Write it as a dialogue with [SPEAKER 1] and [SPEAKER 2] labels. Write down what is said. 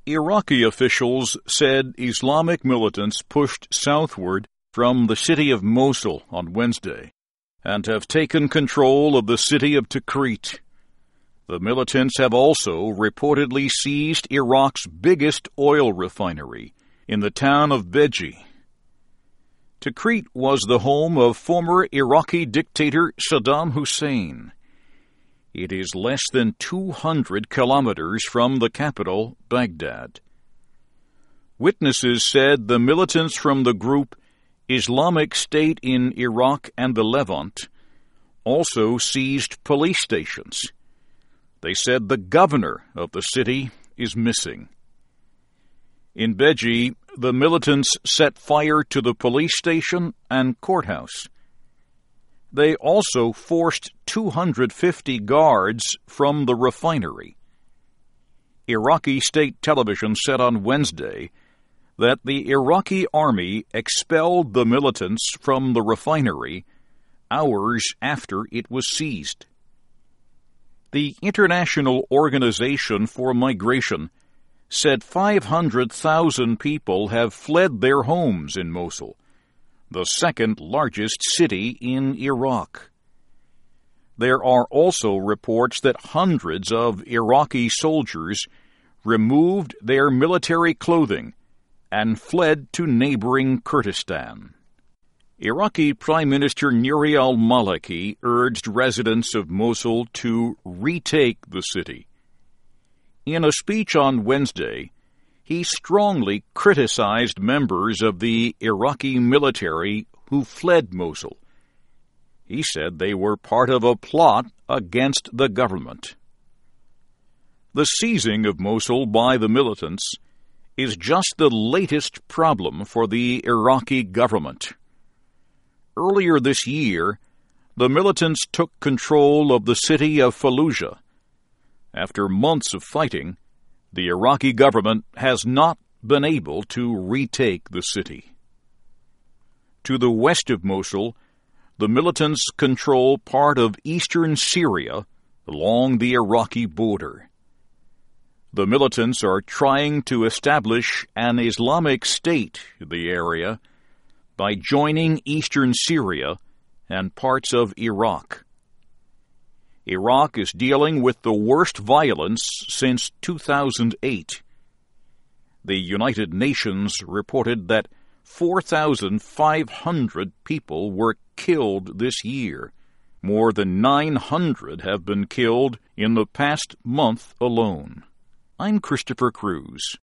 [SPEAKER 1] Iraqi officials said Islamic militants pushed southward from the city of Mosul on Wednesday and have taken control of the city of Tikrit. The militants have also reportedly seized Iraq's biggest oil refinery in the town of Beji. Tikrit was the home of former Iraqi dictator Saddam Hussein. It is less than 200 kilometers from the capital, Baghdad. Witnesses said the militants from the group Islamic State in Iraq and the Levant also seized police stations. They said the governor of the city is missing. In Beji, the militants set fire to the police station and courthouse. They also forced 250 guards from the refinery. Iraqi state television said on Wednesday that the Iraqi army expelled the militants from the refinery hours after it was seized. The International Organization for Migration said 500,000 people have fled their homes in Mosul, the second largest city in Iraq. There are also reports that hundreds of Iraqi soldiers removed their military clothing and fled to neighboring Kurdistan. Iraqi Prime Minister Nouri al-Maliki urged residents of Mosul to retake the city. In a speech on Wednesday, he strongly criticized members of the Iraqi military who fled Mosul. He said they were part of a plot against the government. The seizing of Mosul by the militants is just the latest problem for the Iraqi government. Earlier this year, the militants took control of the city of Fallujah. After months of fighting, the Iraqi government has not been able to retake the city. To the west of Mosul, the militants control part of eastern Syria along the Iraqi border. The militants are trying to establish an Islamic State in the area by joining eastern Syria and parts of Iraq. Iraq is dealing with the worst violence since 2008. The United Nations reported that 4,500 people were killed this year. More than 900 have been killed in the past month alone. I'm Christopher Cruz.